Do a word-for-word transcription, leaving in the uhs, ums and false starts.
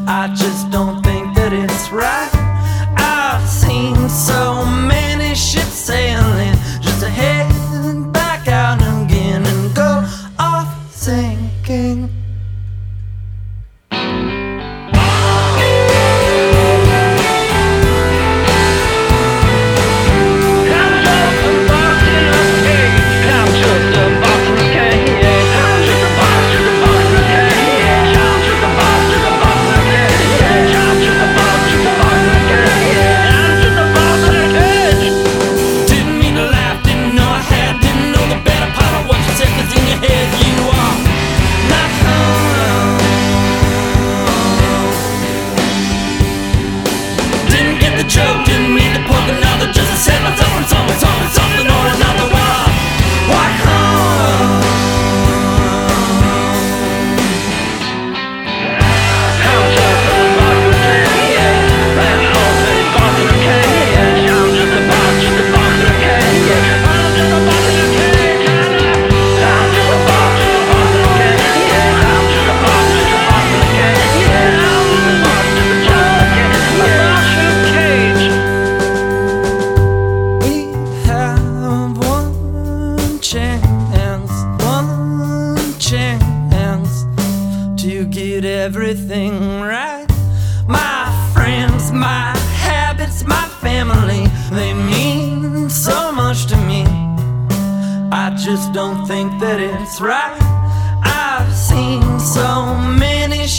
I just don't think that it's right. I've seen so many ships sailing just to head back out again and go off sinking. Joke, didn't mean to poke another, just to save myself from something, something, something or another. Why, why home? I'm just a box of candy, yeah. And all this box of candy, yeah. I'm just a box, just a box of candy, yeah. I'm just a box of candy, I'm just a box, just a box of candy, yeah. I'm just a box, just a box of candy, yeah. I'm just a box, just a box of candy, yeah. Chance, one chance to get everything right. My friends, my habits, my family, they mean so much to me. I just don't think that it's right. I've seen so many